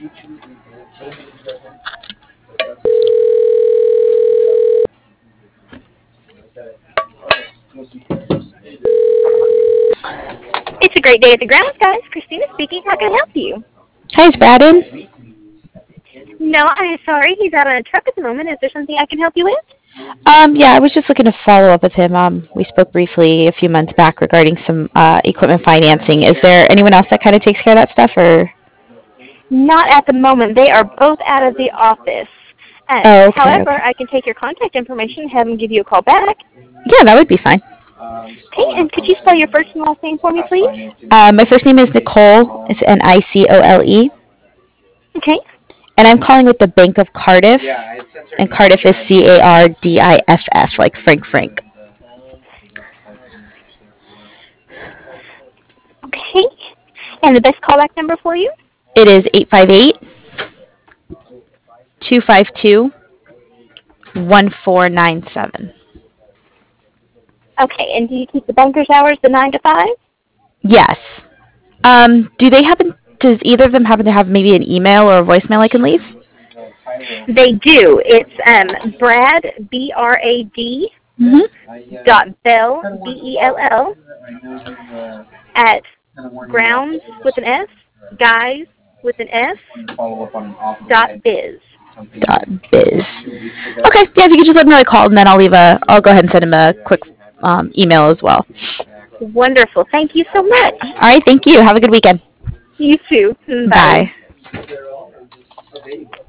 It's a great day at the grounds, guys. Christina speaking. How can I help you? Hi, is Brad in? No, I'm sorry. He's out on a truck at the moment. Is there something I can help you with? Yeah, I was just looking to follow up with him. We spoke briefly a few months back regarding some equipment financing. Is there anyone else that kind of takes care of that stuff, or? Not at the moment. They are both out of the office. Oh, okay, However, okay. I can take your contact information and have them give you a call back. Yeah, that would be fine. Okay, and could you spell your first and last name for me, please? My first name is Nicole. It's Nicole, Okay. and I'm calling with the Bank of Cardiff, and Cardiff is Cardiff, like Frank. Okay. And the best callback number for you? It is 858-252-1497. Okay, and do you keep the banker's hours the 9 to 5? Yes. Do they happen? Does either of them happen to have maybe an email or a voicemail I can leave? They do. It's Brad, B-R-A-D, Mm-hmm. dot Bell, B-E-L-L, at grounds with an S, guys with an S, dot biz. .biz. Okay, yeah, if you could just let me know I called, and then I'll go ahead and send him a quick email as well. Wonderful. Thank you so much. All right, thank you. Have a good weekend. You too. Bye. Bye.